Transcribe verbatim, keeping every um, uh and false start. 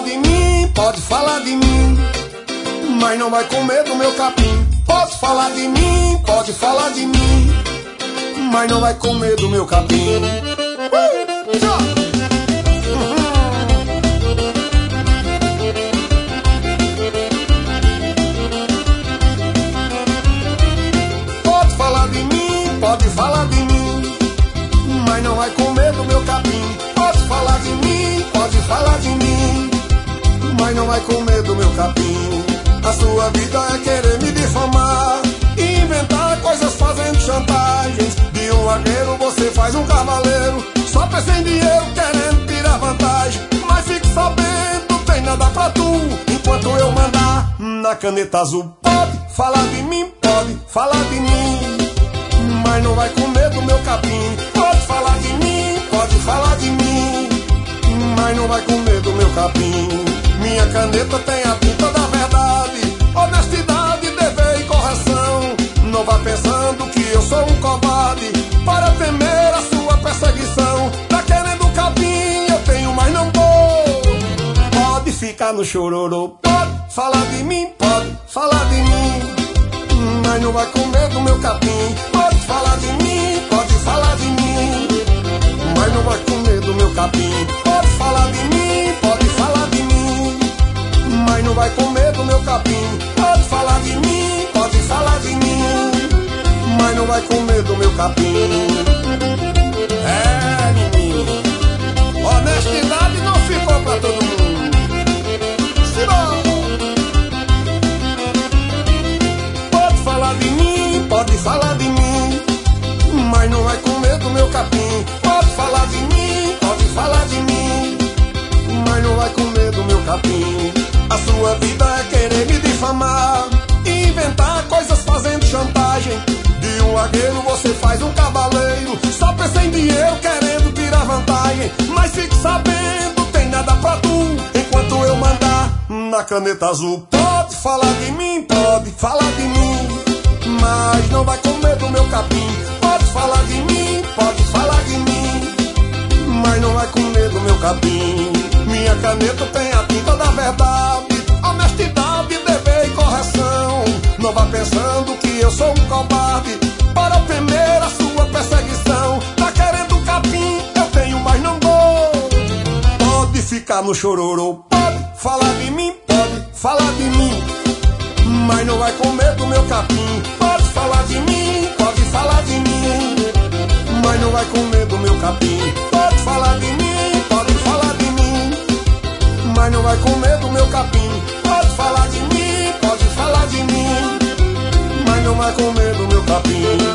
de mim, pode falar de mim, mas não vai comer do meu capim. Pode falar de mim, pode falar de mim, mas não vai comer do meu capim. Uh, tchau. Pode falar de mim, pode falar de mim, mas não vai comer do meu capim. Pode falar de mim, pode falar de mim, mas não vai comer do meu capim. A sua vida é querer me difamar, inventar coisas fazendo chantagens. De um vaqueiro você faz um cavaleiro, só pensa em dinheiro querendo tirar vantagem. Mas fique sabendo, tem nada pra tu, enquanto eu mandar na caneta azul. Pode falar de mim, pode falar de mim, mas não vai comer do meu capim. Pode falar de mim, pode falar de mim, mas não vai comer do meu capim. Minha caneta tem a tinta da verdade, honestidade, dever e correção. Não vá pensando que eu sou um covarde para temer a sua perseguição. Tá querendo capim, eu tenho, mas não vou. Pode ficar no chororô. Pode falar de mim, pode falar de mim, mas não vai comer do meu capim. Pode falar de mim, pode falar de mim, mas não vai comer do meu capim. Pode falar de mim, pode falar de mim, mas não vai comer do meu capim. Pode falar de mim, pode falar de mim, mas não vai comer do meu capim. É, menino, honestidade não ficou pra todo mundo. Simbora! Pode falar de mim, pode falar de mim, mas não vai comer do meu capim. Pode falar de mim, pode falar de mim, mas não vai comer do meu capim. A sua vida é querer me difamar, inventar coisas fazendo chantagem. De um vaqueiro você faz um cavaleiro, só pensa em dinheiro querendo tirar vantagem. Mas fique sabendo, tem nada pra tu, enquanto eu mandar na caneta azul. Pode falar de mim, pode falar de mim, mas não vai comer do meu capim. Pode falar de mim, pode falar de mim, mas não vai comer do meu capim. Minha caneta tem a tinta da verdade, honestidade, dever e correção. Não vá pensando que eu sou um covarde para temer a sua perseguição. Tá querendo capim, eu tenho, mas não vou. Pode ficar no chororô. Pode falar de mim, pode falar de mim, mas não vai comer do meu capim. Pode falar de mim, pode falar de mim, mas não vai comer do meu capim. Pode falar de mim, pode falar de mim, mas não vai comer do meu capim. Pode falar de mim, pode falar de mim, mas não vai comer do meu capim.